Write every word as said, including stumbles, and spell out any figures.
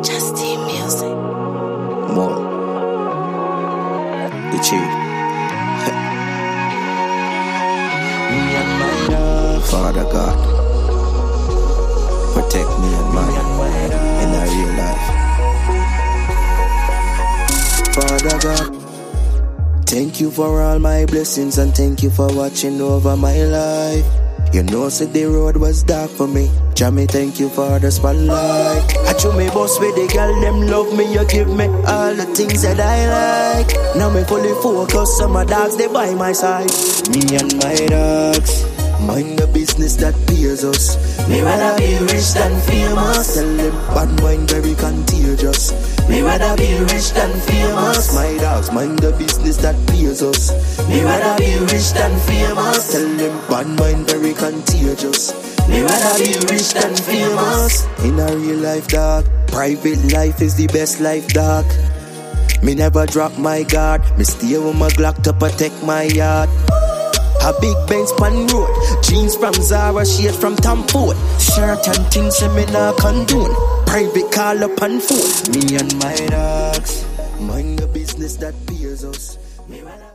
Justin Music. More. The chief. Me and my dog. Father God, protect me and mine in a real life. Father God, thank you for all my blessings and thank you for watching over my life. You know, said the road was dark for me. Jammy, thank you for the spotlight. I chew me boss with the girl, them love me. You give me all the things that I like. Now me fully focused on my dogs, they by my side. Me and my dogs, mind the business that pays us. Me rather be rich than famous. Tell them bad mind very contagious. Me rather be rich than famous. My dogs mind the business that pays us. Me rather be rich than famous. Tell them bad mind very contagious. Me rather be rich than famous. In a real life, dog, private life is the best life, dog. Me never drop my guard. Me stay with my Glock to protect my yard. A big Benz pan road, jeans from Zara, shade from Tom Ford. Shirt and things that me nah condone. Private call up and phone. Me and my dogs mind the business that pays us. Me rather